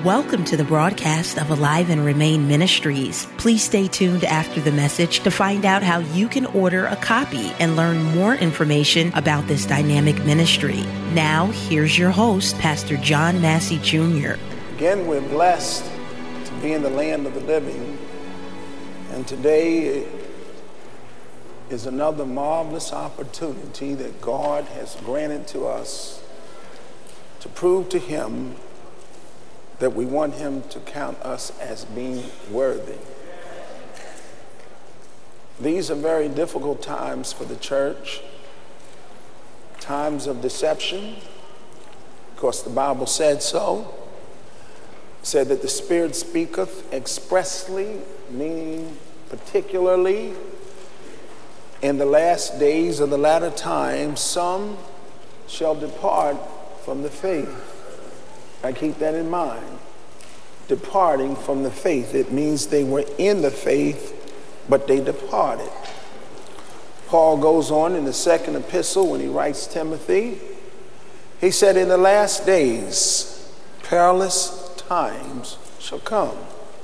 Welcome to the broadcast of Alive and Remain Ministries. Please stay tuned after the message to find out how you can order a copy and learn more information about this dynamic ministry. Now, here's your host, Pastor John Massey Jr. Again, we're blessed to be in the land of the living. And today is another marvelous opportunity that God has granted to us to prove to Him that we want Him to count us as being worthy. These are very difficult times for the church, times of deception. Of course, the Bible said so. It said that the Spirit speaketh expressly, meaning particularly in the last days of the latter times, some shall depart from the faith. I keep that in mind. Departing from the faith. It means they were in the faith, but they departed. Paul goes on in the second epistle when he writes Timothy. He said, in the last days, perilous times shall come.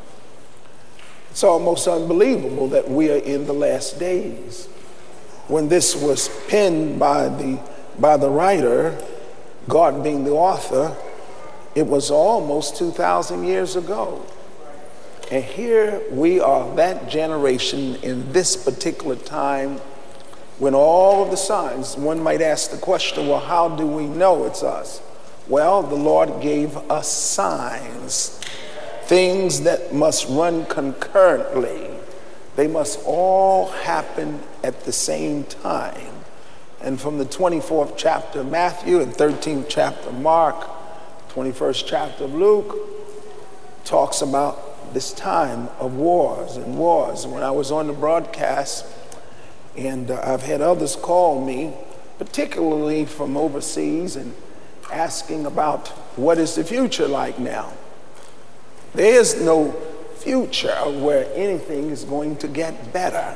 It's almost unbelievable that we are in the last days. When this was penned by the writer, God being the author, it was almost 2,000 years ago. And here we are, that generation in this particular time, when all of the signs, one might ask the question, well, how do we know it's us? Well, the Lord gave us signs, things that must run concurrently. They must all happen at the same time. And from the 24th chapter of Matthew and 13th chapter of Mark, 21st chapter of Luke, talks about this time of wars and wars. When I was on the broadcast, and I've had others call me, particularly from overseas, and asking about what is the future like now. There is no future where anything is going to get better.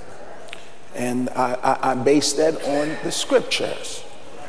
And I base that on the scriptures.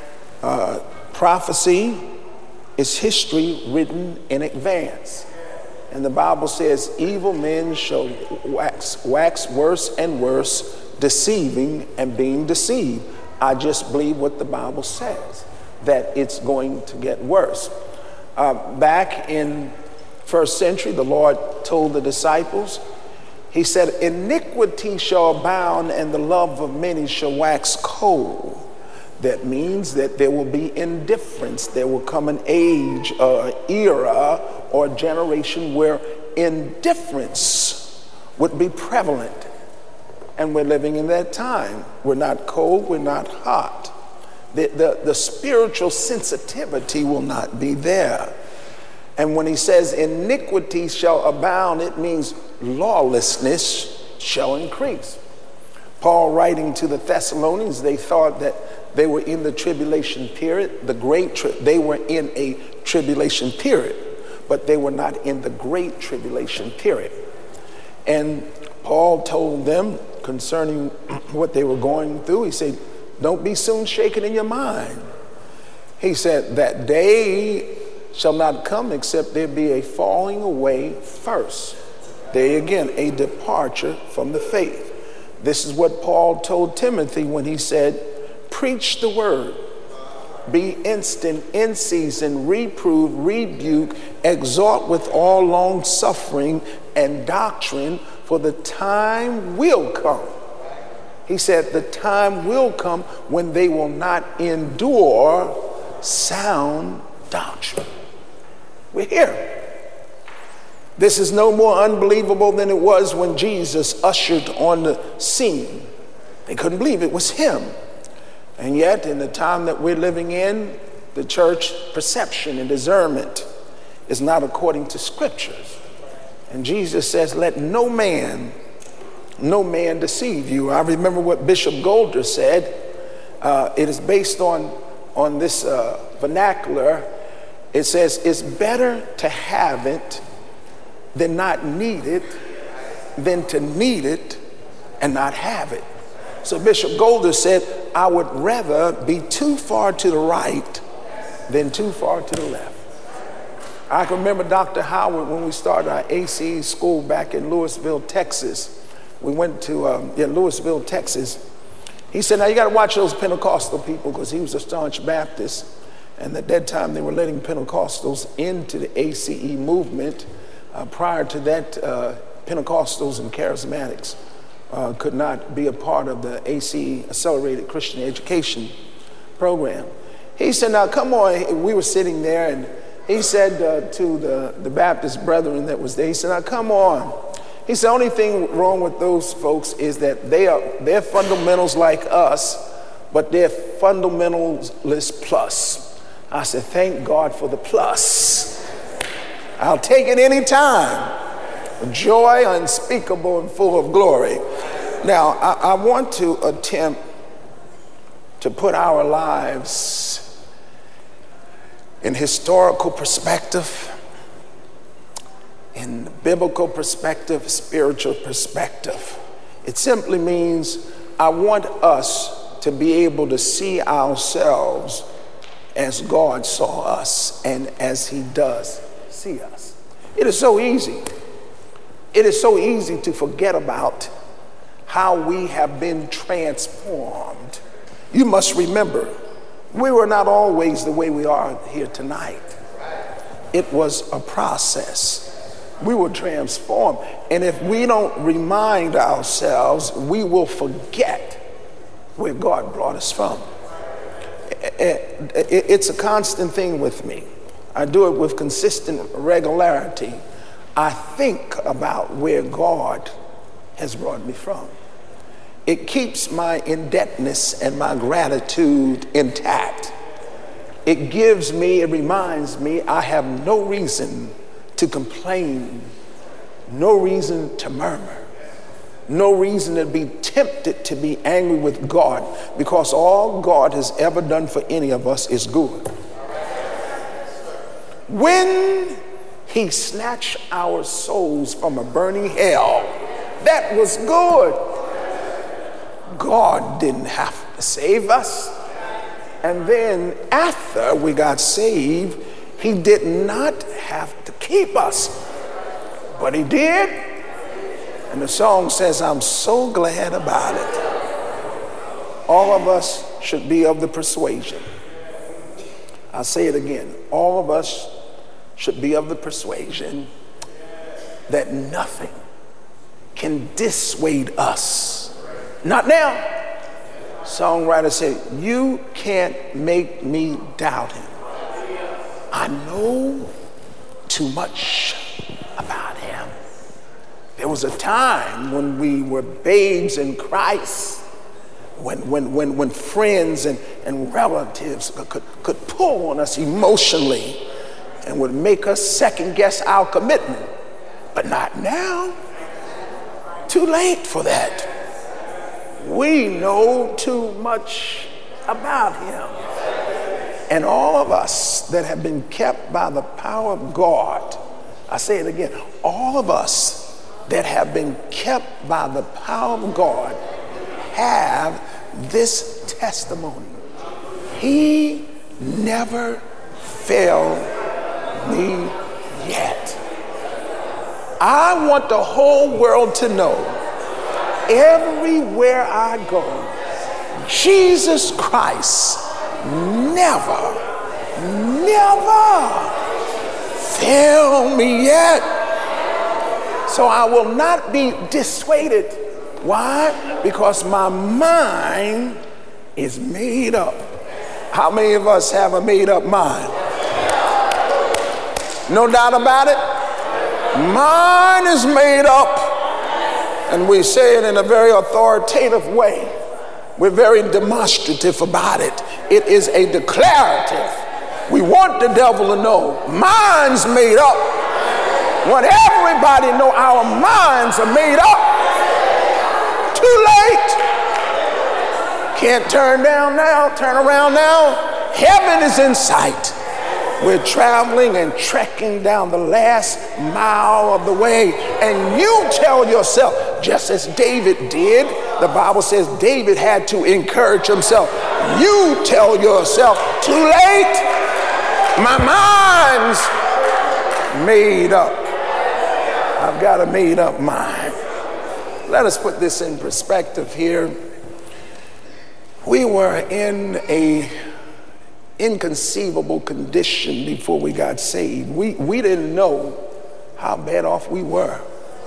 Prophecy is history written in advance. And the Bible says, evil men shall wax worse and worse, deceiving and being deceived. I just believe what the Bible says, that it's going to get worse. Back in first century, the Lord told the disciples, He said, iniquity shall abound and the love of many shall wax cold. That means that there will be indifference. There will come an age, era, or generation where indifference would be prevalent. And we're living in that time. We're not cold, we're not hot. The spiritual sensitivity will not be there. And when he says iniquity shall abound, it means lawlessness shall increase. Paul writing to the Thessalonians, they thought that they were in the tribulation period, they were in a tribulation period, but they were not in the great tribulation period. And Paul told them concerning what they were going through, he said, don't be soon shaken in your mind. He said, that day shall not come except there be a falling away first. There again, a departure from the faith. This is what Paul told Timothy when he said, preach the word, be instant, in season, reprove, rebuke, exhort with all long suffering and doctrine, for the time will come. He said the time will come when they will not endure sound doctrine. We're here. This is no more unbelievable than it was when Jesus ushered on the scene. They couldn't believe it was him. And yet, in the time that we're living in, the church perception and discernment is not according to scriptures. And Jesus says, let no man deceive you. I remember what Bishop Golder said. It is based on this vernacular. It says, it's better to have it than not need it, than to need it and not have it. So Bishop Golder said, I would rather be too far to the right than too far to the left. I can remember Dr. Howard when we started our ACE school back in Louisville, Texas. We went to Louisville, Texas. He said, now you got to watch those Pentecostal people, because he was a staunch Baptist. And at that time, they were letting Pentecostals into the ACE movement. Prior to that, Pentecostals and Charismatics could not be a part of the ACE, Accelerated Christian Education program. He said, now come on. We were sitting there, and he said to the Baptist brethren that was there, he said, now come on. He said, the only thing wrong with those folks is that they're fundamentals like us, but they're fundamentalist plus. I said, thank God for the plus. I'll take it any time. Joy unspeakable and full of glory. Now, I want to attempt to put our lives in historical perspective, in biblical perspective, spiritual perspective. It simply means I want us to be able to see ourselves as God saw us and as he does see us. It is so easy. It is so easy to forget about how we have been transformed. You must remember, we were not always the way we are here tonight. It was a process. We were transformed. And if we don't remind ourselves, we will forget where God brought us from. It's a constant thing with me. I do it with consistent regularity. I think about where God has brought me from. It keeps my indebtedness and my gratitude intact. It reminds me I have no reason to complain, no reason to murmur, no reason to be tempted to be angry with God, because all God has ever done for any of us is good. When he snatched our souls from a burning hell, that was good. God didn't have to save us. And then after we got saved, he did not have to keep us, but he did. And the song says, I'm so glad about it. All of us should be of the persuasion. I'll say it again. All of us should be of the persuasion that nothing can dissuade us. Not now. Songwriter said, you can't make me doubt him. I know too much about him. There was a time when we were babes in Christ, when friends and relatives could pull on us emotionally and would make us second guess our commitment. But not now. Too late for that. We know too much about him. And all of us that have been kept by the power of God, I say it again, all of us that have been kept by the power of God have this testimony. He never failed me yet. I want the whole world to know, everywhere I go, Jesus Christ never failed me yet. So I will not be dissuaded. Why? Because my mind is made up. How many of us have a made up mind? No doubt about it. Mine is made up. And we say it in a very authoritative way. We're very demonstrative about it. It is a declarative. We want the devil to know mine's made up. Want everybody to know our minds are made up. Too late. Can't turn down now, turn around now. Heaven is in sight. We're traveling and trekking down the last mile of the way. And you tell yourself, just as David did, the Bible says David had to encourage himself. You tell yourself, too late. My mind's made up. I've got a made up mind. Let us put this in perspective here. We were in a inconceivable condition before we got saved. We didn't know how bad off we were.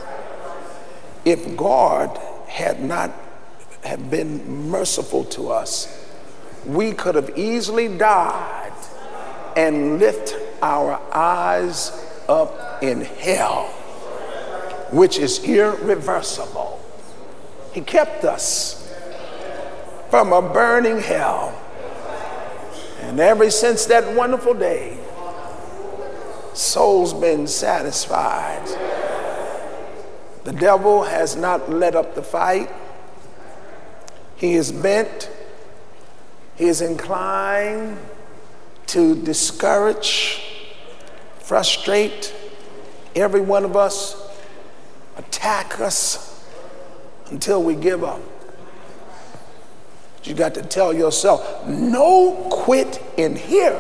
If God had not have been merciful to us, we could have easily died and lift our eyes up in hell, which is irreversible. He kept us from a burning hell. And ever since that wonderful day, soul's been satisfied. The devil has not let up the fight. He is bent. He is inclined to discourage, frustrate every one of us, attack us until we give up. You got to tell yourself, no quit in here.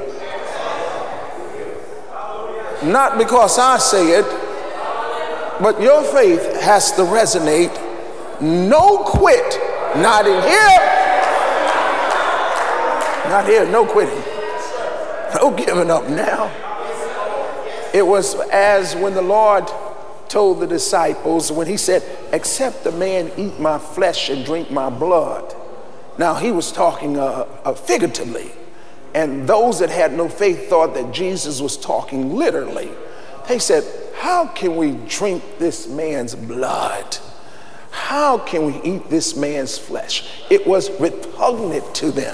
Not because I say it, but your faith has to resonate. No quit, not in here. Not here, no quitting. No giving up now. It was as when the Lord told the disciples, when he said, except a man eat my flesh and drink my blood. Now, he was talking figuratively, and those that had no faith thought that Jesus was talking literally. They said, how can we drink this man's blood? How can we eat this man's flesh? It was repugnant to them.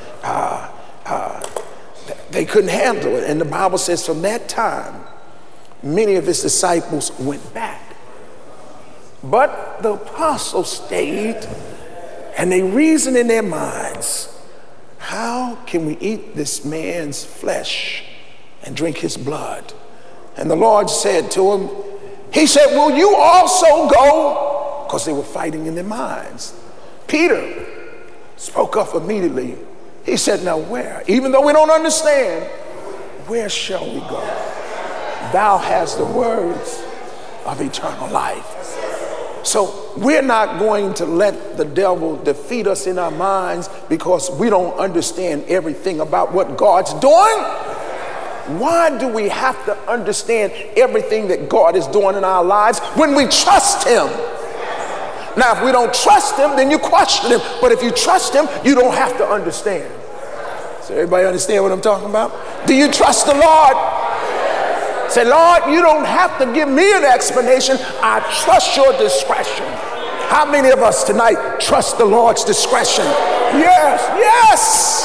They couldn't handle it. And the Bible says from that time, many of his disciples went back. But the apostles stayed. And they reason in their minds, how can we eat this man's flesh and drink his blood? And the Lord said to him, he said, will you also go? Because they were fighting in their minds. Peter spoke up immediately. He said, now where? Even though we don't understand, where shall we go? Thou hast the words of eternal life. So we're not going to let the devil defeat us in our minds because we don't understand everything about what God's doing. Why do we have to understand everything that God is doing in our lives when we trust him? Now, if we don't trust him, then you question him. But if you trust him, you don't have to understand. So everybody understand what I'm talking about? Do you trust the Lord? Say, Lord, you don't have to give me an explanation. I trust your discretion. How many of us tonight trust the Lord's discretion? Yes, yes.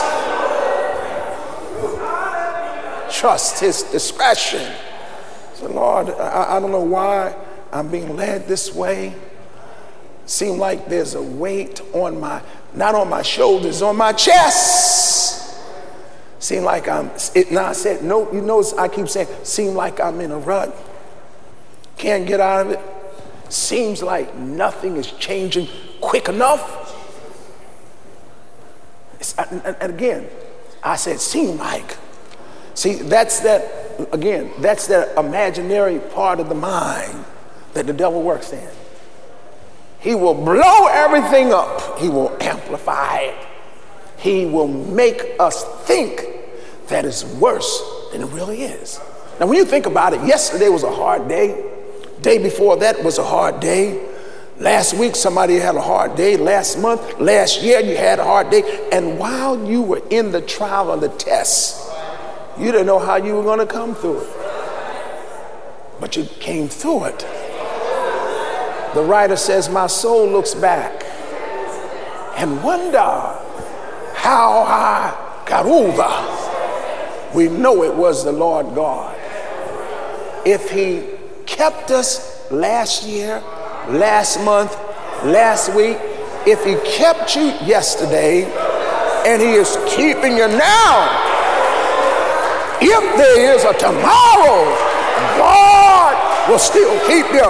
Trust his discretion. So, Lord, I don't know why I'm being led this way. Seem like there's a weight on not on my shoulders, on my chest. Seem like I said, no, you notice I keep saying, seem like I'm in a rut. Can't get out of it. Seems like nothing is changing quick enough. And again, I said, seem like. See, that's that imaginary part of the mind that the devil works in. He will blow everything up. He will amplify it. He will make us think that it's worse than it really is. Now, when you think about it, yesterday was a hard day. Day before that was a hard day. Last week, somebody had a hard day. Last month, last year, you had a hard day. And while you were in the trial or the test, you didn't know how you were going to come through it. But you came through it. The writer says, my soul looks back and wonder how I got over. We know it was the Lord God. If he kept us last year, last month, last week, if he kept you yesterday, and he is keeping you now, if there is a tomorrow, God will still keep you.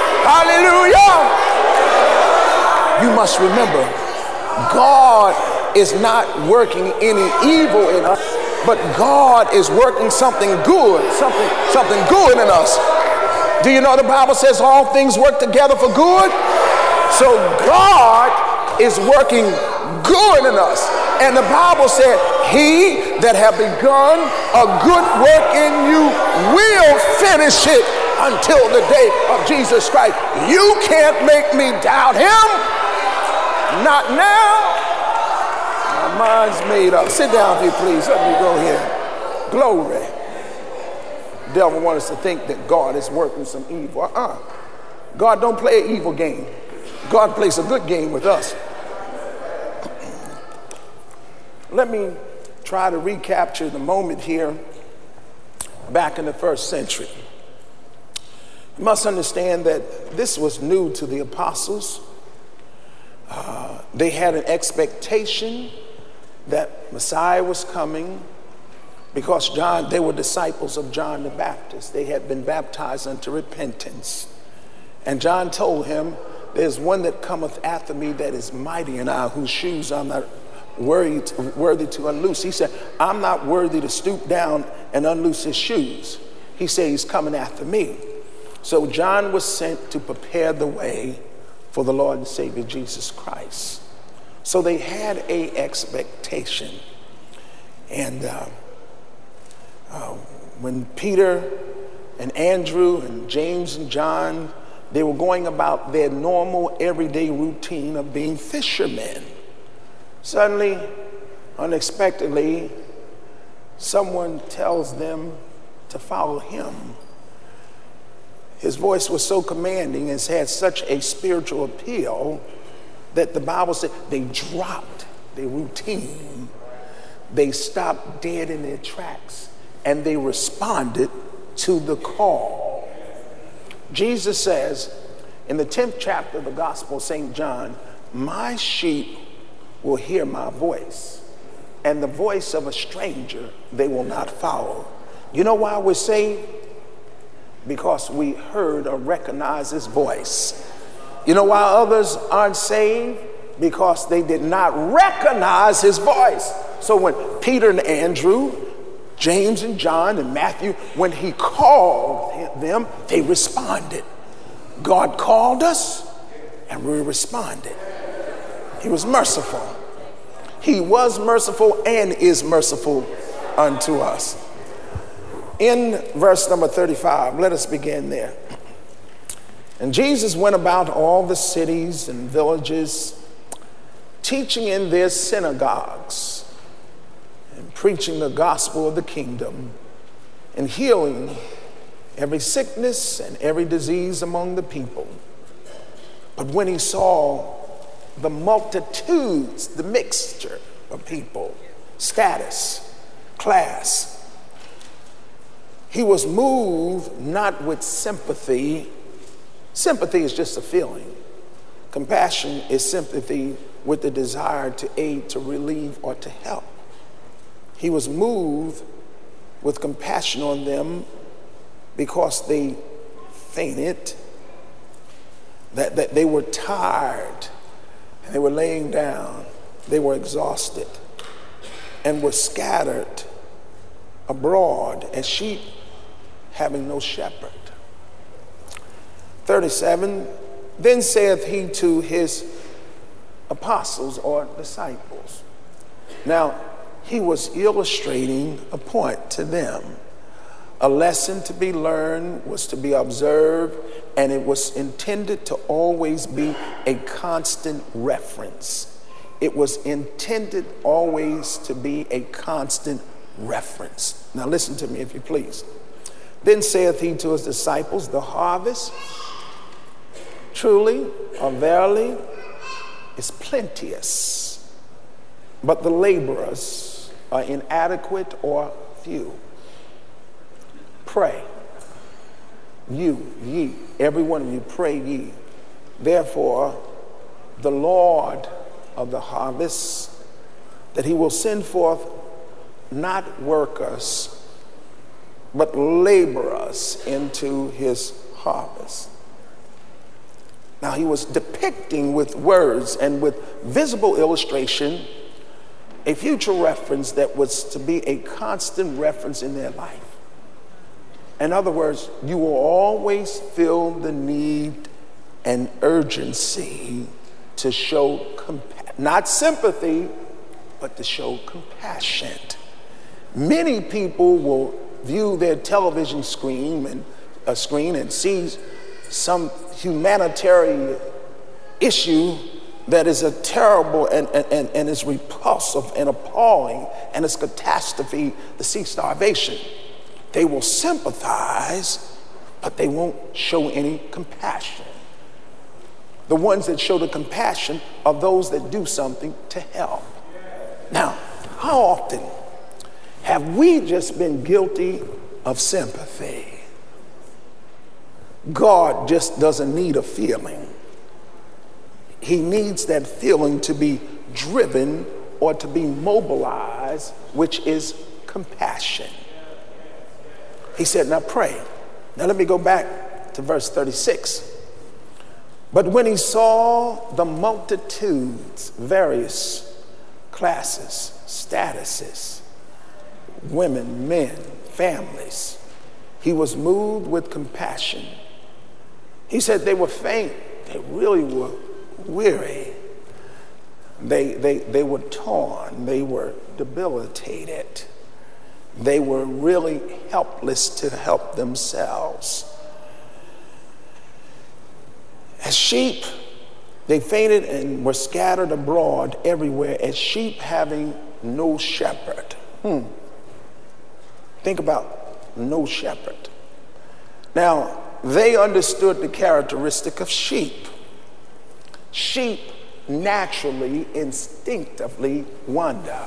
Hallelujah. You must remember, God is not working any evil in us, but God is working something good in us. Do you know the Bible says all things work together for good? So God is working good in us. And the Bible said, he that have begun a good work in you will finish it until the day of Jesus Christ. You can't make me doubt him. Not now. My mind's made up. Sit down, if you please. Let me go here. Glory. The devil wants us to think that God is working some evil. God don't play an evil game. God plays a good game with us. Let me try to recapture the moment here back in the first century. You must understand that this was new to the apostles. They had an expectation that Messiah was coming because they were disciples of John the Baptist. They had been baptized unto repentance. And John told him, there's one that cometh after me that is mighty in I, whose shoes I'm not worthy to unloose. He said, I'm not worthy to stoop down and unloose his shoes. He said, he's coming after me. So John was sent to prepare the way for the Lord and Savior Jesus Christ. So they had a expectation. And when Peter and Andrew and James and John, they were going about their normal everyday routine of being fishermen, suddenly, unexpectedly, someone tells them to follow him. His voice was so commanding and had such a spiritual appeal that the Bible said they dropped their routine. They stopped dead in their tracks and they responded to the call. Jesus says in the 10th chapter of the Gospel of St. John, my sheep will hear my voice, and the voice of a stranger they will not follow. You know why we're saved? Because we heard or recognized his voice. You know why others aren't saved? Because they did not recognize his voice. So when Peter and Andrew, James and John and Matthew, when he called them, they responded. God called us and we responded. He was merciful. He was merciful and is merciful unto us. In verse number 35, let us begin there. And Jesus went about all the cities and villages, teaching in their synagogues and preaching the gospel of the kingdom and healing every sickness and every disease among the people. But when he saw the multitudes, the mixture of people, status, class, he was moved not with sympathy. Sympathy is just a feeling. Compassion is sympathy with the desire to aid, to relieve, or to help. He was moved with compassion on them because they fainted, that they were tired, and they were laying down, they were exhausted, and were scattered abroad as sheep having no shepherd. 37, then saith he to his apostles or disciples. Now, he was illustrating a point to them. A lesson to be learned was to be observed, and it was intended to always be a constant reference. It was intended always to be a constant reference. Now listen to me, if you please. Then saith he to his disciples, the harvest truly or verily is plenteous, but the laborers are inadequate or few. Pray, ye, every one of you, pray ye. Therefore, the Lord of the harvest, that he will send forth not workers, but laborers into his harvest. Now, he was depicting with words and with visible illustration a future reference that was to be a constant reference in their life. In other words, you will always feel the need and urgency to show not sympathy, but to show compassion. Many people will view their television screen and see some humanitarian issue that is a terrible and is repulsive and appalling, and it's catastrophe to see starvation. They will sympathize, but they won't show any compassion. The ones that show the compassion are those that do something to help. Now, how often have we just been guilty of sympathy? God just doesn't need a feeling. He needs that feeling to be driven or to be mobilized, which is compassion. He said, now pray. Now let me go back to verse 36. But when he saw the multitudes, various classes, statuses, women, men, families, he was moved with compassion. He said they were faint. They really were weary. They were torn. They were debilitated. They were really helpless to help themselves. As sheep, they fainted and were scattered abroad everywhere, as sheep having no shepherd. Think about no shepherd. Now, they understood the characteristic of sheep. Sheep naturally, instinctively wander.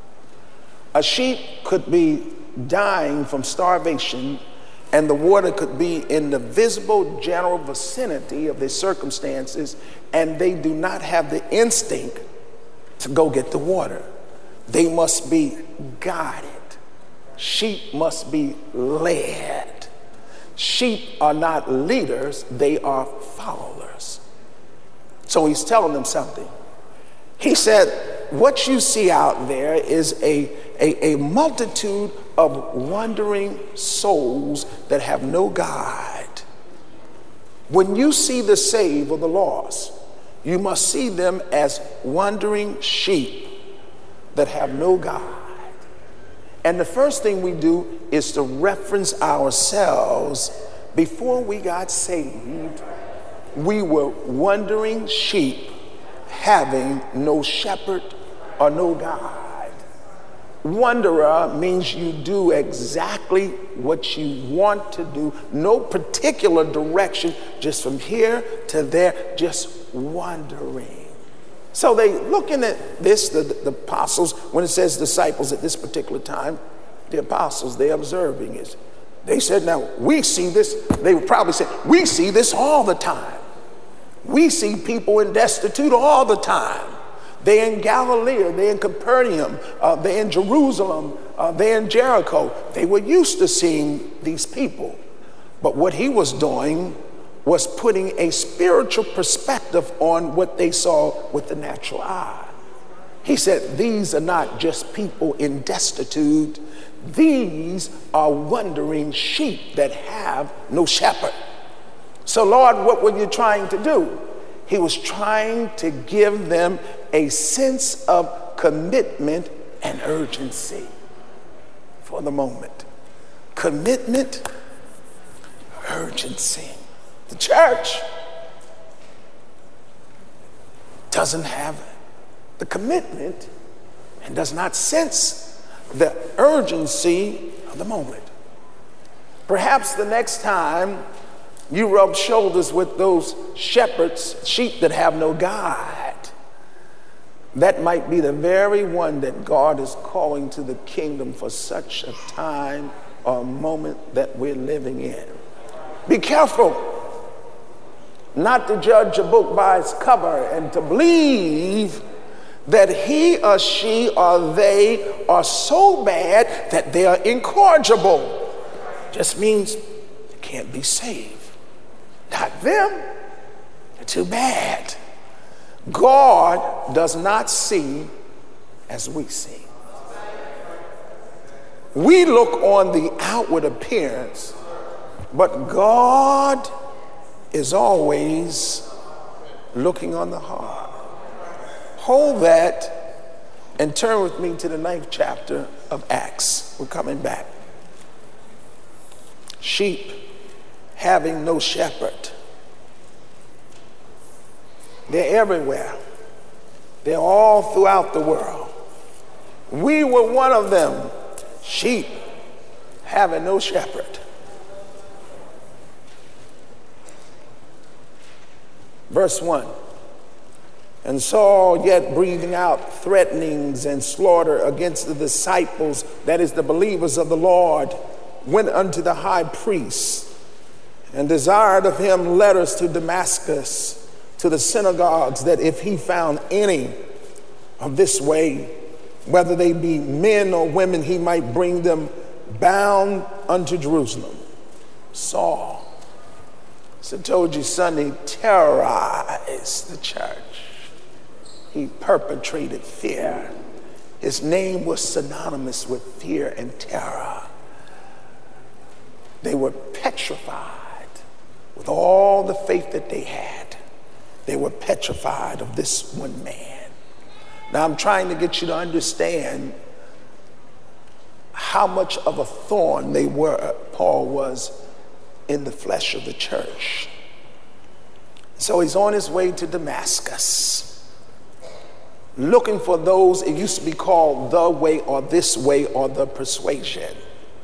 A sheep could be dying from starvation, and the water could be in the visible general vicinity of their circumstances, and they do not have the instinct to go get the water. They must be guided. Sheep must be led. Sheep are not leaders, they are followers. So he's telling them something. He said, what you see out there is a multitude of wandering souls that have no guide. When you see the saved or the lost, you must see them as wandering sheep that have no guide. And the first thing we do is to reference ourselves. Before we got saved, we were wandering sheep having no shepherd or no guide. Wanderer means you do exactly what you want to do, no particular direction, just from here to there, just wandering. So they looking at this, the apostles, when it says disciples at this particular time, the apostles, they're observing it. They said, now we see this, they would probably say, we see this all the time. We see people in destitute all the time. They're in Galilee, they're in Capernaum, they're in Jerusalem, they're in Jericho. They were used to seeing these people. But what he was doing was putting a spiritual perspective on what they saw with the natural eye. He said, these are not just people in destitute. These are wandering sheep that have no shepherd. So, Lord, what were you trying to do? He was trying to give them a sense of commitment and urgency for the moment. Commitment, urgency. The church doesn't have the commitment and does not sense the urgency of the moment. Perhaps the next time you rub shoulders with those shepherds, sheep that have no guide, that might be the very one that God is calling to the kingdom for such a time or moment that we're living in. Be careful not to judge a book by its cover and to believe that he or she or they are so bad that they are incorrigible. Just means they can't be saved. Not them. They're too bad. God does not see as we see. We look on the outward appearance, but God is always looking on the heart. Hold that and turn with me to the 9th chapter of Acts. We're coming back. Sheep having no shepherd. They're everywhere. They're all throughout the world. We were one of them, sheep having no shepherd. Verse 1. And Saul, yet breathing out threatenings and slaughter against the disciples, that is the believers of the Lord, went unto the high priest and desired of him letters to Damascus, to the synagogues, that if he found any of this way, whether they be men or women, he might bring them bound unto Jerusalem. Saul, as I told you Sunday, terrorized the church. He perpetrated fear. His name was synonymous with fear and terror. They were petrified with all the faith that they had. They were petrified of this one man. Now I'm trying to get you to understand how much of a thorn Paul was in the flesh of the church. So he's on his way to Damascus, looking for those, it used to be called the way or this way or the persuasion.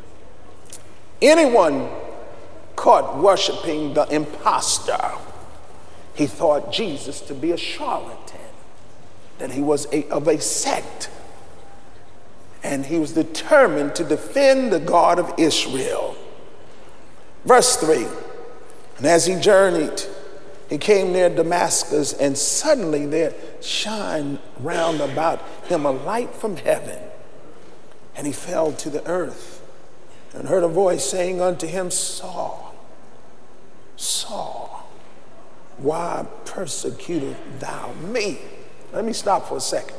Anyone caught worshiping the impostor, he thought Jesus to be a charlatan, that he was of a sect, and he was determined to defend the God of Israel. Verse 3, and as he journeyed, he came near Damascus, and suddenly there shined round about him a light from heaven, and he fell to the earth and heard a voice saying unto him, Saul, Saul, why persecutest thou me? Let me stop for a second.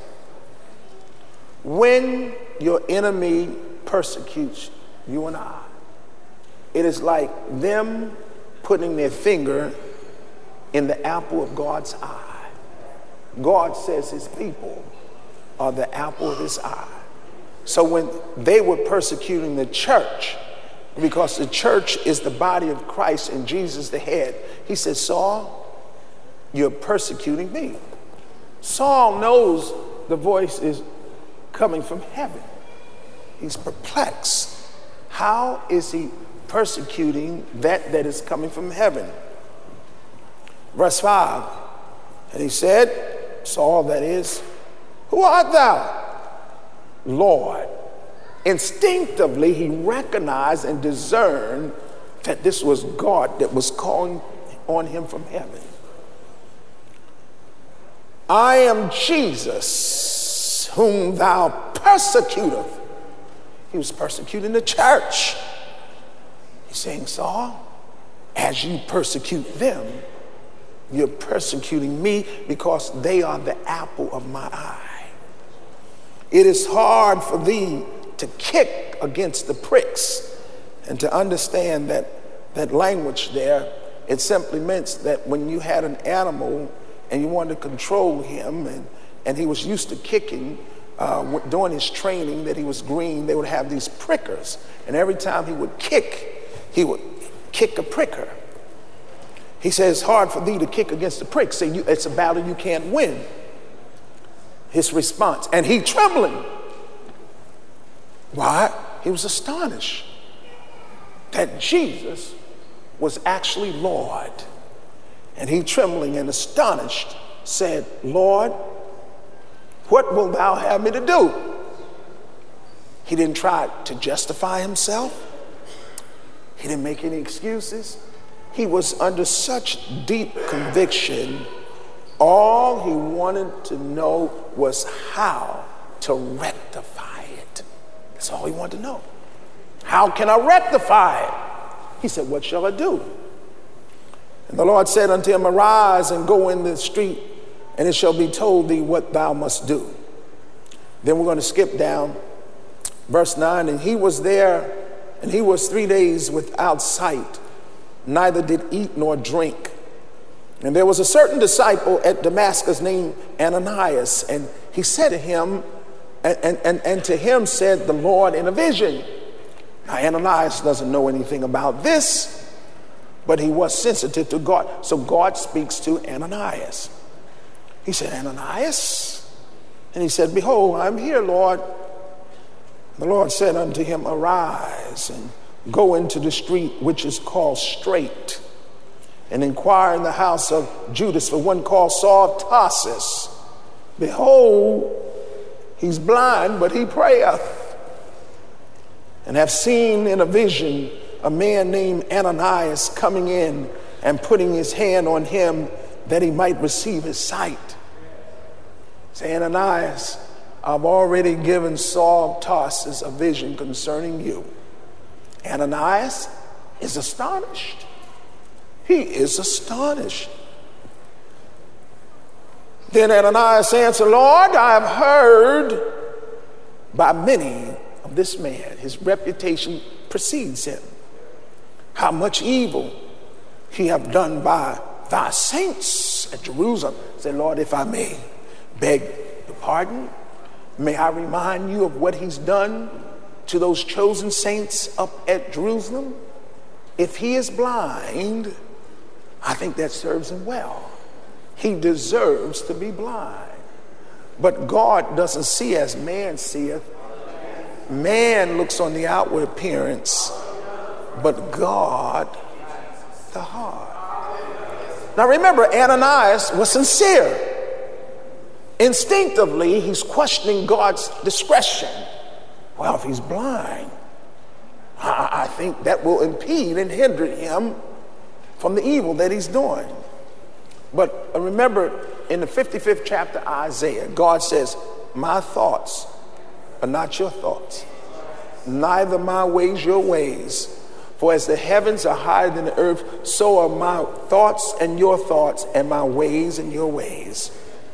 When your enemy persecutes you and I, it is like them putting their finger in the apple of God's eye. God says his people are the apple of his eye. So when they were persecuting the church, because the church is the body of Christ and Jesus the head, he said, Saul, you're persecuting me. Saul knows the voice is coming from heaven. He's perplexed. How is he persecuting that is coming from heaven? Verse 5, and he said, Saul, that is, who art thou? Lord. Instinctively, he recognized and discerned that this was God that was calling on him from heaven. I am Jesus, whom thou persecutest. He was persecuting the church. He's saying, Saul, as you persecute them, you're persecuting me because they are the apple of my eye. It is hard for thee to kick against the pricks, and to understand that language there, it simply means that when you had an animal and you wanted to control him, and he was used to kicking, during his training that he was green, they would have these prickers, and every time he would kick a pricker. He says, it's hard for thee to kick against the pricks. Say, it's a battle you can't win. His response, and he trembling. Why? He was astonished that Jesus was actually Lord. And he, trembling and astonished, said, Lord, what wilt thou have me to do? He didn't try to justify himself. He didn't make any excuses. He was under such deep conviction. All he wanted to know was how to rectify it. That's all he wanted to know. How can I rectify it? He said, what shall I do? And the Lord said unto him, arise and go in the street, and it shall be told thee what thou must do. Then we're going to skip down. Verse 9, and he was there, and he was 3 days without sight, neither did eat nor drink. And there was a certain disciple at Damascus named Ananias, and he said to him, and to him said the Lord in a vision. Now Ananias doesn't know anything about this, but he was sensitive to God. So God speaks to Ananias. He said, Ananias? And he said, behold, I'm here, Lord. The Lord said unto him, arise and go into the street which is called Straight, and inquire in the house of Judas for one called Saul of Tarsus. Behold, he's blind, but he prayeth, and have seen in a vision a man named Ananias coming in and putting his hand on him that he might receive his sight. Say, Ananias, I've already given Saul of Tarsus a vision concerning you. Ananias is astonished. He is astonished. Then Ananias answered, Lord, I have heard by many of this man, his reputation precedes him, how much evil he have done by thy saints at Jerusalem. Say, Lord, if I may beg your pardon, may I remind you of what he's done to those chosen saints up at Jerusalem? If he is blind, I think that serves him well. He deserves to be blind. But God doesn't see as man seeth. Man looks on the outward appearance, but God the heart. Now remember, Ananias was sincere. Instinctively, he's questioning God's discretion. Well, if he's blind, I think that will impede and hinder him from the evil that he's doing. But remember, in the 55th chapter of Isaiah, God says, my thoughts are not your thoughts, neither my ways your ways. For as the heavens are higher than the earth, so are my thoughts and your thoughts, and my ways and your ways.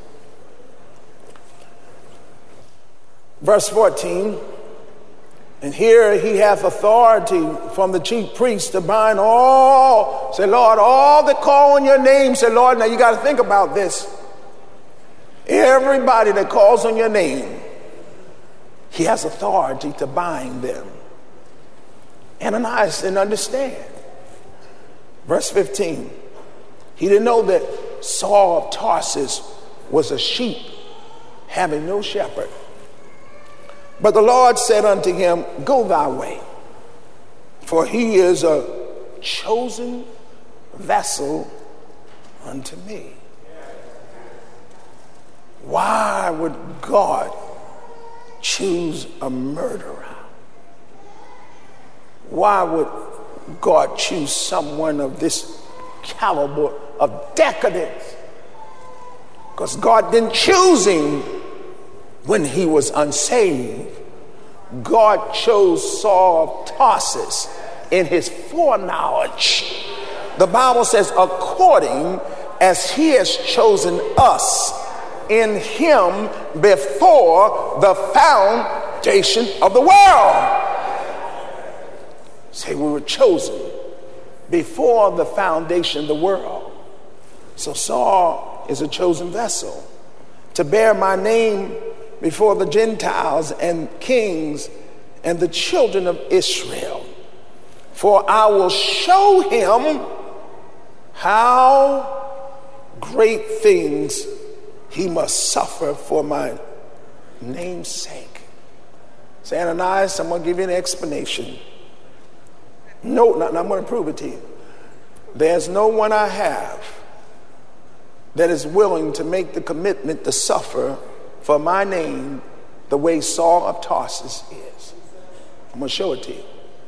Verse 14, and here he hath authority from the chief priest to bind all, say, Lord, all that call on your name. Say, Lord, now you got to think about this. Everybody that calls on your name, he has authority to bind them. Ananias didn't understand. Verse 15, he didn't know that Saul of Tarsus was a sheep having no shepherd. But the Lord said unto him, go thy way, for he is a chosen vessel unto me. Why would God choose a murderer? Why would God choose someone of this caliber of decadence? Because God didn't choose him when he was unsaved. God chose Saul of Tarsus in his foreknowledge. The Bible says, according as he has chosen us in him before the foundation of the world. Say, we were chosen before the foundation of the world. So Saul is a chosen vessel to bear my name before the Gentiles and kings and the children of Israel. For I will show him how great things he must suffer for my name's sake. Say, Ananias, I'm going to give you an explanation. No, I'm going to prove it to you. There's no one I have that is willing to make the commitment to suffer for my name the way Saul of Tarsus is. I'm going to show it to you.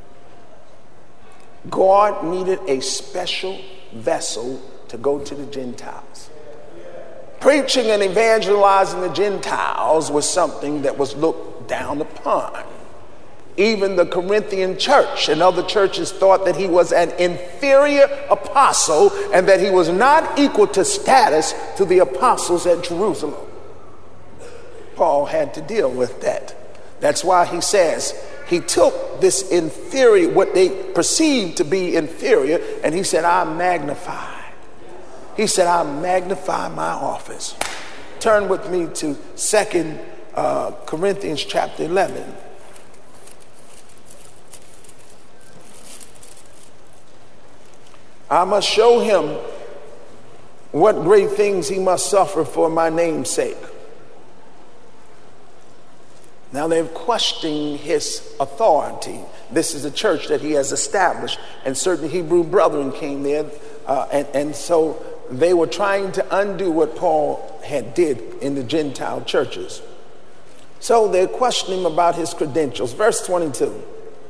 God needed a special vessel to go to the Gentiles. Preaching and evangelizing the Gentiles was something that was looked down upon. Even the Corinthian church and other churches thought that he was an inferior apostle and that he was not equal to status to the apostles at Jerusalem. Paul had to deal with that. That's why he says he took this inferior, what they perceived to be inferior, and he said, I magnify. He said, I magnify my office. Turn with me to 2 Corinthians chapter 11. I must show him what great things he must suffer for my name's sake. Now they're questioning his authority. This is a church that he has established, and certain Hebrew brethren came there, and so they were trying to undo what Paul had did in the Gentile churches. So they're questioning him about his credentials. Verse 22.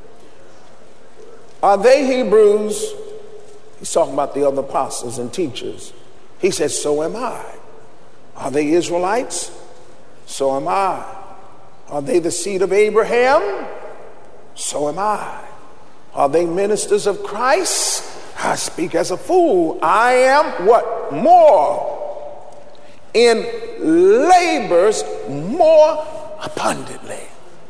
Are they Hebrews? He's talking about the other apostles and teachers. He says, so am I. Are they Israelites? So am I. Are they the seed of Abraham? So am I. Are they ministers of Christ? I speak as a fool. I am what? More. In labors more abundantly.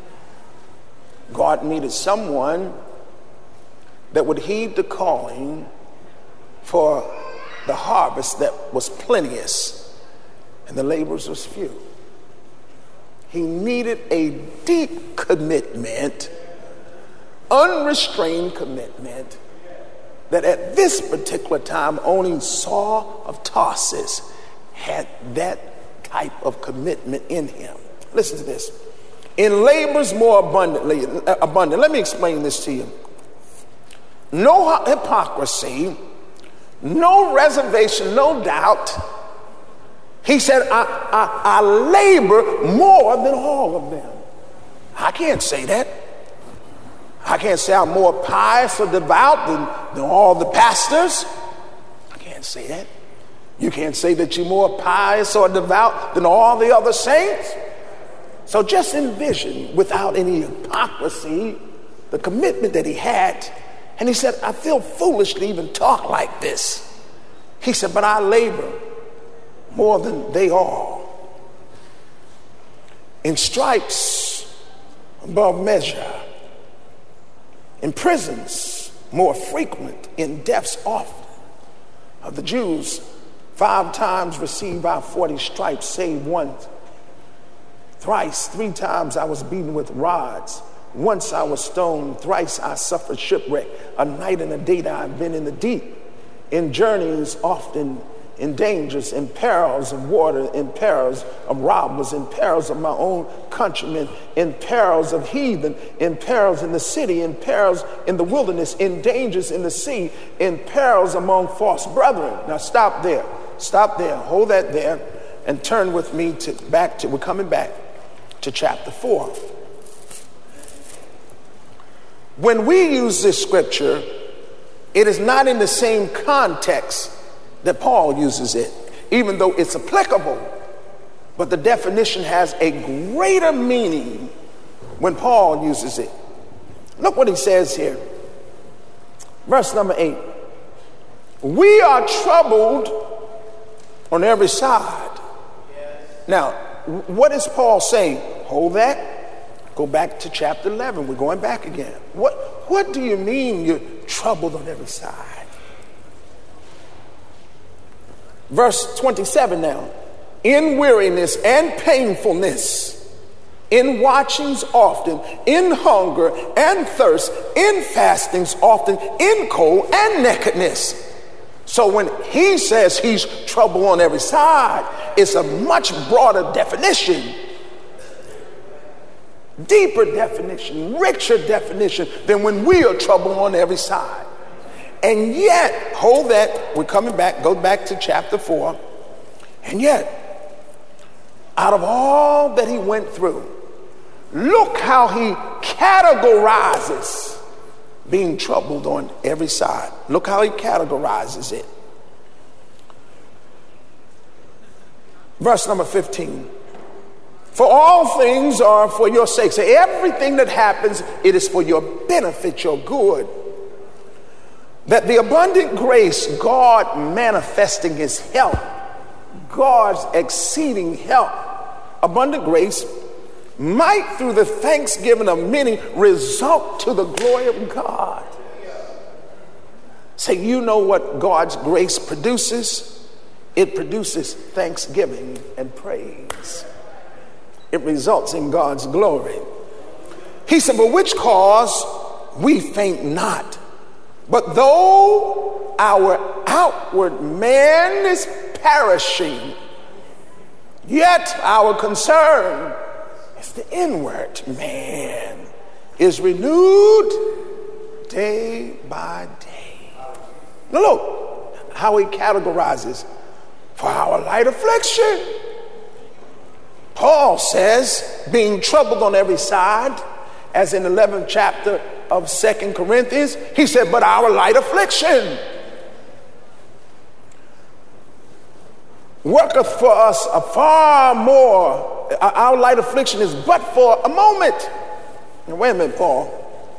God needed someone that would heed the calling for the harvest that was plenteous and the laborers was few. He needed a deep commitment, unrestrained commitment, that at this particular time only Saul of Tarsus had that type of commitment in him. Listen to this. In labors more abundant. Let me explain this to you. No hypocrisy, no reservation, no doubt. He said, I labor more than all of them. I can't say that. I can't say I'm more pious or devout than all the pastors. I can't say that. You can't say that you're more pious or devout than all the other saints. So just envision, without any hypocrisy, the commitment that he had. And he said, I feel foolish to even talk like this. He said, but I labor more than they all. In stripes above measure. In prisons more frequent. In deaths often. Of the Jews, 5 times received I 40 stripes, save once. Thrice, 3 times I was beaten with rods. Once I was stoned. Thrice I suffered shipwreck. A night and a day that I've been in the deep. In journeys often, in dangers, in perils of water, in perils of robbers, in perils of my own countrymen, in perils of heathen, in perils in the city, in perils in the wilderness, in dangers in the sea, in perils among false brethren. Now stop there. Stop there. Hold that there and turn with me we're coming back to chapter 4. When we use this scripture, it is not in the same context that Paul uses it, even though it's applicable, but the definition has a greater meaning when Paul uses it. Look what he says here. Verse number 8. We are troubled on every side. Now, what is Paul saying? Hold that. Go back to chapter 11. We're going back again. What do you mean you're troubled on every side? Verse 27 now. In weariness and painfulness, in watchings often, in hunger and thirst, in fastings often, in cold and nakedness. So when he says he's troubled on every side, it's a much broader definition. Deeper definition, richer definition than when we are troubled on every side. And yet, hold that, we're coming back, go back to chapter 4. And yet, out of all that he went through, look how he categorizes being troubled on every side. Look how he categorizes it. Verse number 15. For all things are for your sake. So everything that happens, it is for your benefit, your good. That the abundant grace, God manifesting his help, God's exceeding help, abundant grace might through the thanksgiving of many result to the glory of God. Say, you know what God's grace produces? It produces thanksgiving and praise. It results in God's glory. He said, for which cause we faint not, but though our outward man is perishing, yet our concern is the inward man is renewed day by day. Now look how he categorizes for our light affliction. Paul says, being troubled on every side, as in the 11th chapter of 2 Corinthians, he said, but our light affliction worketh for us a far more. Our light affliction is but for a moment. Now, wait a minute, Paul.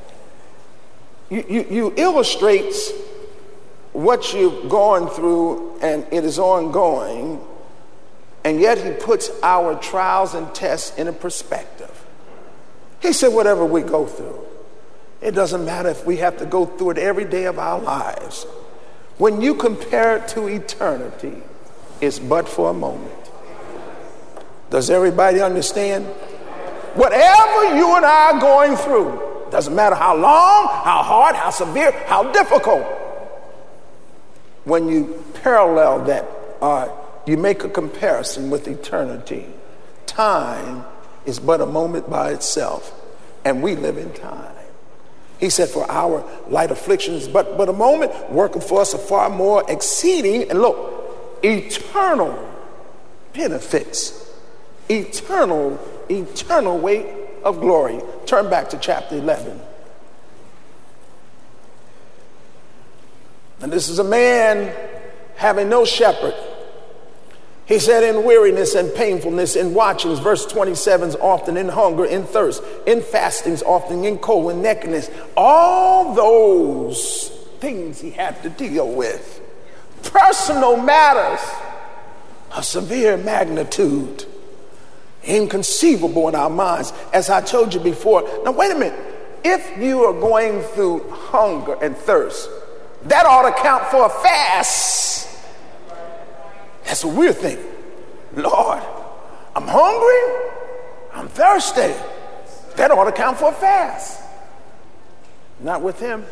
You illustrate what you're going through, and it is ongoing, and yet he puts our trials and tests in a perspective. He said, whatever we go through, it doesn't matter if we have to go through it every day of our lives. When you compare it to eternity, it's but for a moment. Does everybody understand? Whatever you and I are going through, doesn't matter how long, how hard, how severe, how difficult. When you parallel that, you make a comparison with eternity. Time is but a moment by itself, and we live in time. He said, for our light affliction is but a moment, working for us a far more exceeding, and look, eternal benefits, eternal weight of glory. Turn back to chapter 11. And this is a man having no shepherd. He said, in weariness and painfulness, in watchings, verse 27, often in hunger, in thirst, in fastings, often in cold, in nakedness. All those things he had to deal with. Personal matters of severe magnitude, inconceivable in our minds. As I told you before, now wait a minute. If you are going through hunger and thirst, that ought to count for a fast. That's what we're thinking. Lord, I'm hungry, I'm thirsty. That ought to count for a fast. Not with him.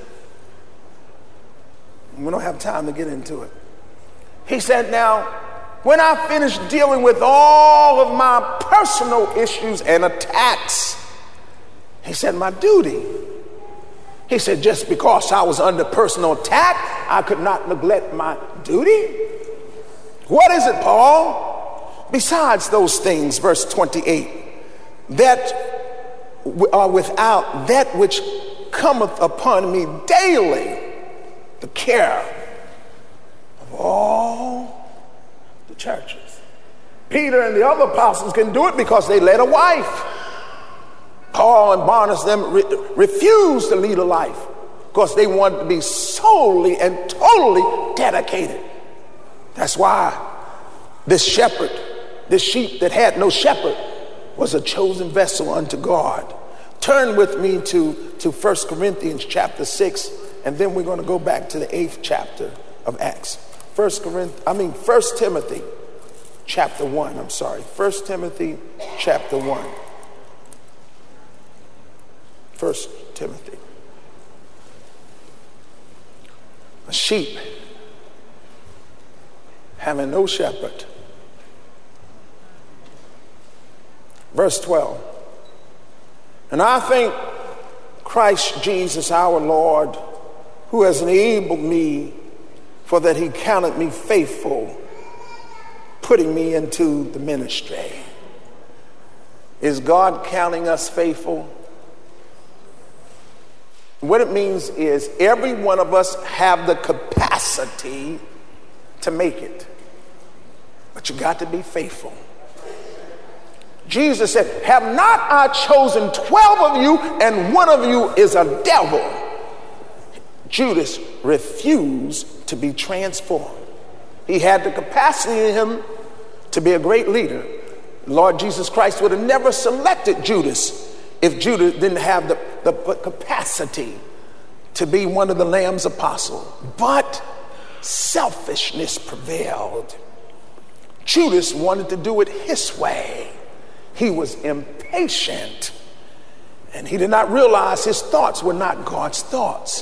We don't have time to get into it. He said, now, when I finish dealing with all of my personal issues and attacks, he said, my duty. He said, just because I was under personal attack, I could not neglect my duty. What is it, Paul? Besides those things, verse 28, that are without, that which cometh upon me daily, the care of all the churches. Peter and the other apostles can do it because they led a wife. Paul and Barnabas them refused to lead a life because they wanted to be solely and totally dedicated. That's why this shepherd, this sheep that had no shepherd, was a chosen vessel unto God. Turn with me to 1 Corinthians chapter 6, and then we're going to go back to the 8th chapter of Acts. 1 Timothy chapter 1, 1 Timothy chapter 1. 1 Timothy. A sheep having no shepherd. Verse 12. And I thank Christ Jesus our Lord, who has enabled me, for that he counted me faithful, putting me into the ministry. Is God counting us faithful? What it means is every one of us have the capacity to make it, but you got to be faithful. Jesus said, have not I chosen 12 of you, and one of you is a devil? Judas refused to be transformed. He had the capacity in him to be a great leader. Lord Jesus Christ would have never selected Judas if Judas didn't have the capacity to be one of the Lamb's apostles. But selfishness prevailed. Judas wanted to do it his way. He was impatient, and he did not realize his thoughts were not God's thoughts.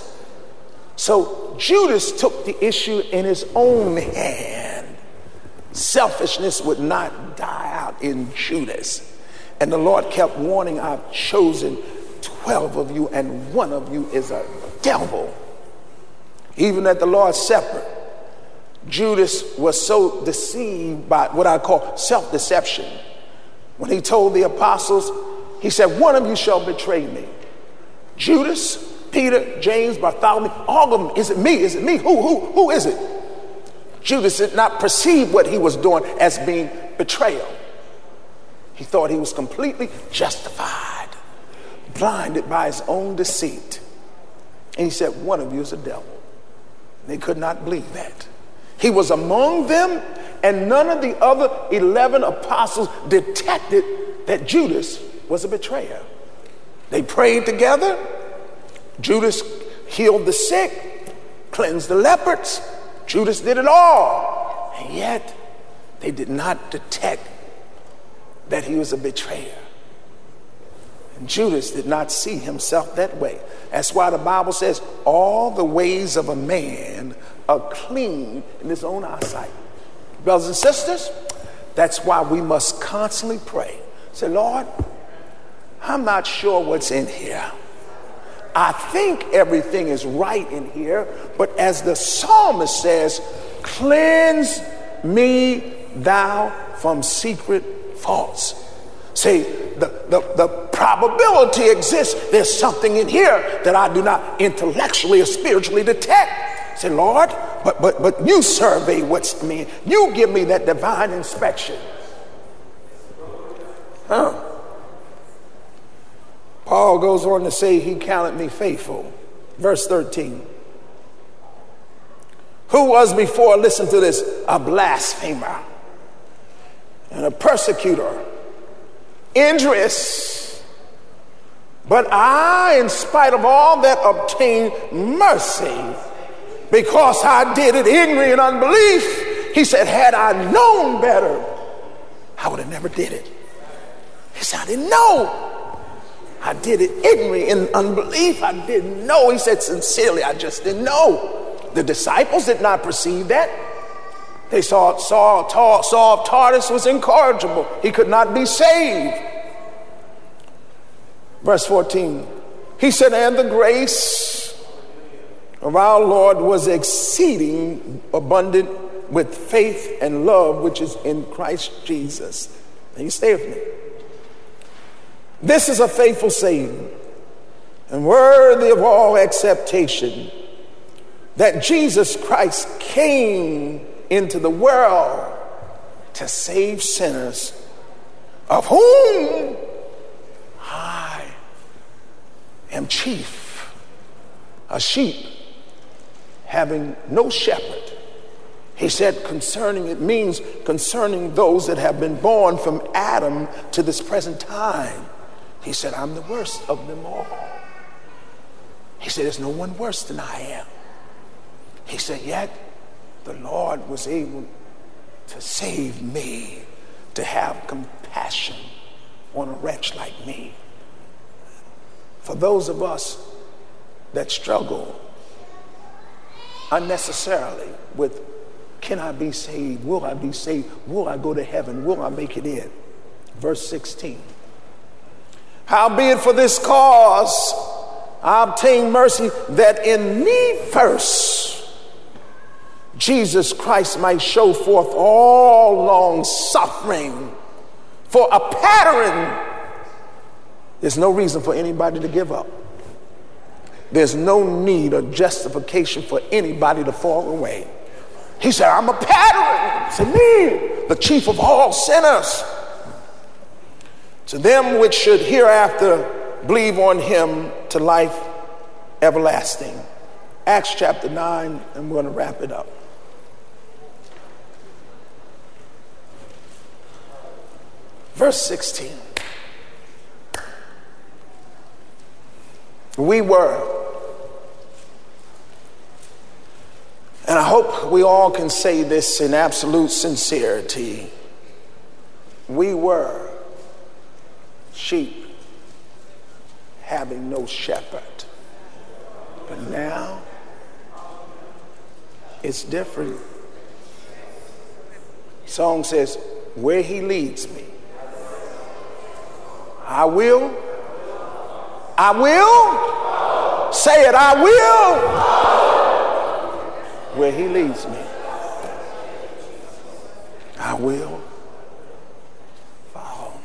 So Judas took the issue in his own hand. Selfishness would not die out in Judas. And the Lord kept warning, I've chosen 12 of you, and one of you is a devil. Even at the Lord's Supper, Judas was so deceived by what I call self-deception. When he told the apostles, he said, one of you shall betray me. Judas, Peter, James, Bartholomew, all of them, is it me? Is it me? Who is it? Judas did not perceive what he was doing as being betrayal. He thought he was completely justified, blinded by his own deceit. And he said, one of you is a devil. They could not believe that. He was among them, and none of the other 11 apostles detected that Judas was a betrayer. They prayed together. Judas healed the sick, cleansed the lepers. Judas did it all. And yet, they did not detect that he was a betrayer. And Judas did not see himself that way. That's why the Bible says all the ways of a man are clean in his own eyesight. Brothers and sisters, that's why we must constantly pray. Say, Lord, I'm not sure what's in here. I think everything is right in here, but as the psalmist says, cleanse me thou from secret faults. See, the probability exists there's something in here that I do not intellectually or spiritually detect. Say, Lord, but you survey what's in me. You give me that divine inspection. Paul goes on to say he counted me faithful. Verse 13. Who was before, listen to this, a blasphemer and a persecutor, injurious, but I, in spite of all that, obtained mercy because I did it ignorant in unbelief. He said, had I known better, I would have never did it. He said, I didn't know. I did it ignorant in unbelief. I didn't know. He said, sincerely, I just didn't know. The disciples did not perceive that. They saw Saul of Tarsus was incorrigible. He could not be saved. Verse 14, he said, and the grace of our Lord was exceeding abundant with faith and love, which is in Christ Jesus. Now you stay with me. This is a faithful saying and worthy of all acceptation, that Jesus Christ came into the world to save sinners, of whom I am chief, a sheep having no shepherd. He said concerning, it means concerning those that have been born from Adam to this present time. He said, I'm the worst of them all. He said, there's no one worse than I am. He said, yet the Lord was able to save me, to have compassion on a wretch like me. For those of us that struggle unnecessarily with, can I be saved? Will I be saved? Will I go to heaven? Will I make it in? Verse 16. Howbeit for this cause I obtain mercy, that in me first Jesus Christ might show forth all long suffering for a pattern. There's no reason for anybody to give up. There's no need or justification for anybody to fall away. He said, I'm a pattern to me, the chief of all sinners, to them which should hereafter believe on him to life everlasting. Acts chapter 9, and we're going to wrap it up. Verse Verse 16. We were, and I hope we all can say this in absolute sincerity, we were sheep having no shepherd. But now it's different. The song says, where he leads me, I will. Say it, I will. Where he leads me, I will follow.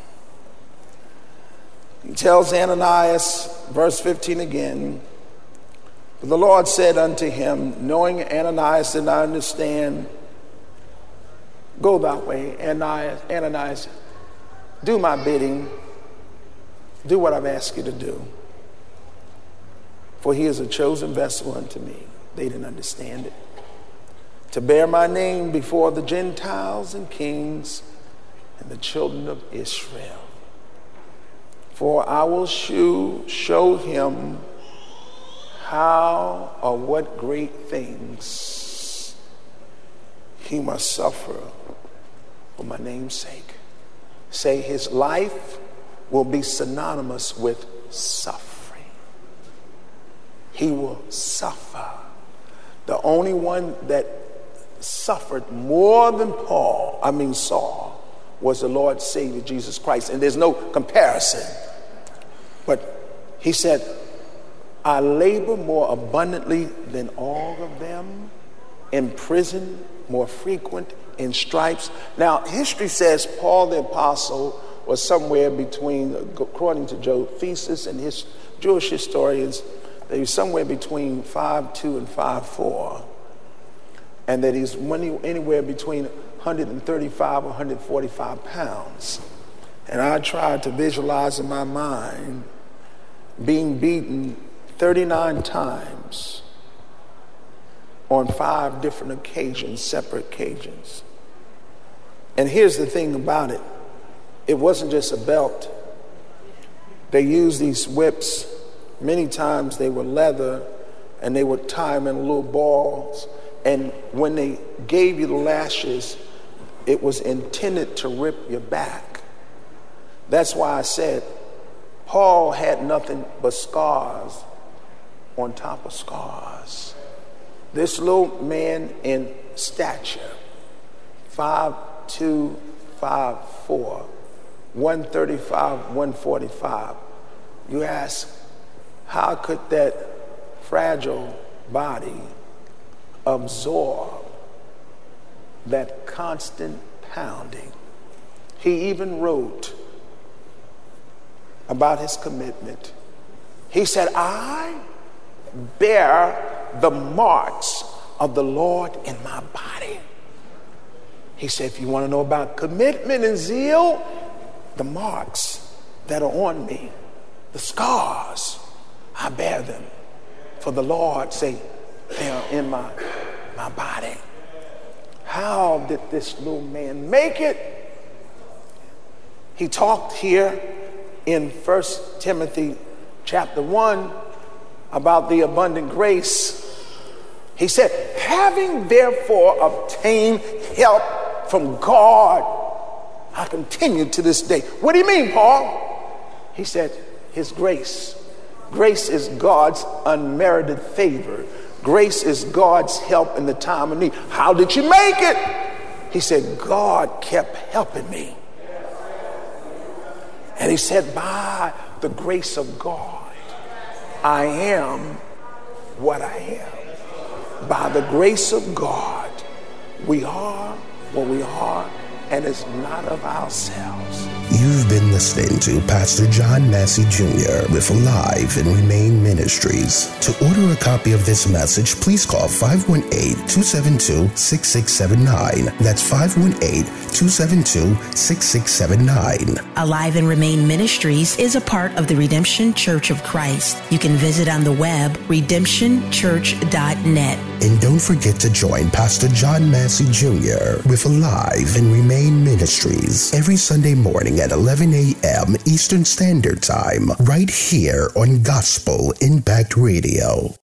He tells Ananias, verse 15 again, the Lord said unto him, knowing Ananias did not understand, go thy way, Ananias, do my bidding, do what I've asked you to do. For he is a chosen vessel unto me. They didn't understand it. To bear my name before the Gentiles and kings and the children of Israel. For I will show him how or what great things he must suffer for my name's sake. Say his life will be synonymous with suffering. He will suffer. The only one that suffered more than Saul, was the Lord Savior Jesus Christ. And there's no comparison. But he said, I labor more abundantly than all of them, in prison more frequent, in stripes. Now, history says Paul the Apostle was somewhere between, according to Josephus and his Jewish historians, that he was somewhere between 5'2" and 5'4", and that he's anywhere between 135 or 145 pounds. And I tried to visualize in my mind being beaten 39 times on 5 different occasions, separate occasions. And here's the thing about it. It wasn't just a belt. They used these whips. Many times they were leather, and they would tie them in little balls. And when they gave you the lashes, it was intended to rip your back. That's why I said Paul had nothing but scars on top of scars. This little man in stature, 5'2", 5'4", 135, 145. You ask, how could that fragile body absorb that constant pounding? He even wrote about his commitment. He said, I bear the marks of the Lord in my body. He said, if you want to know about commitment and zeal, the marks that are on me, the scars, I bear them. For the Lord, say, they are in my body. How did this little man make it? He talked here in 1 Timothy chapter 1 about the abundant grace. He said, having therefore obtained help from God, I continue to this day. What do you mean, Paul? He said, his grace. Grace is God's unmerited favor. Grace is God's help in the time of need. How did you make it? He said, God kept helping me. And he said, by the grace of God, I am what I am. By the grace of God, we are what we are, and it's not of ourselves. You've been listening to Pastor John Massey Jr. with Alive and Remain Ministries. To order a copy of this message, please call 518-272-6679. That's 518-272-6679. Alive and Remain Ministries is a part of the Redemption Church of Christ. You can visit on the web, redemptionchurch.net. And don't forget to join Pastor John Massey Jr. with Alive and Remain Ministries every Sunday morning at 11 a.m. Eastern Standard Time, right here on Gospel Impact Radio.